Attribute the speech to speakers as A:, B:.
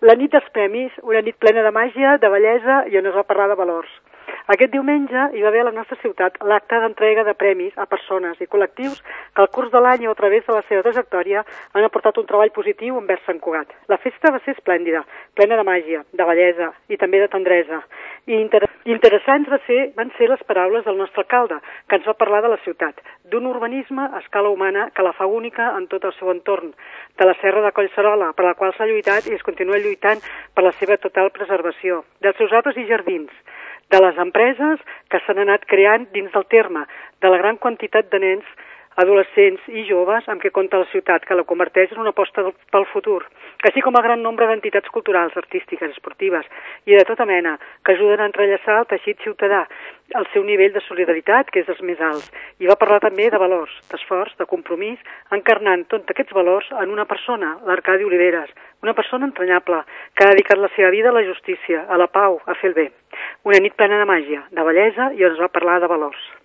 A: La nit dels premis, una nit plena de màgia, de bellesa i on es va parlar de valors. Aquest diumenge hi va haver a la nostra ciutat l'acte d'entrega de premis a persones i col·lectius que al curs de l'any o a través de la seva trajectòria han aportat un treball positiu envers Sant Cugat. La festa va ser esplèndida, plena de màgia, de bellesa i també de tendresa. I interessants van ser les paraules del nostre alcalde, que ens va parlar de la ciutat, d'un urbanisme a escala humana que la fa única en tot el seu entorn, de la serra de Collserola, per la qual s'ha lluitat i es continua lluitant per la seva total preservació, dels seus arbres i jardins, de les empreses que s'han anat creant dins del terme, de la gran quantitat de nens, adolescents i joves amb què compta la ciutat, que la converteix en una aposta pel futur, així com el gran nombre d'entitats culturals, artístiques, esportives i de tota mena, que ajuden a entrellaçar el teixit ciutadà, al seu nivell de solidaritat, que és dels més alts. I va parlar també de valors, d'esforç, de compromís, encarnant tots aquests valors en una persona, l'Arcadi Oliveres, una persona entranyable, que ha dedicat la seva vida a la justícia, a la pau, a fer el bé. Una nit plena de màgia, de bellesa i on es va parlar de valors.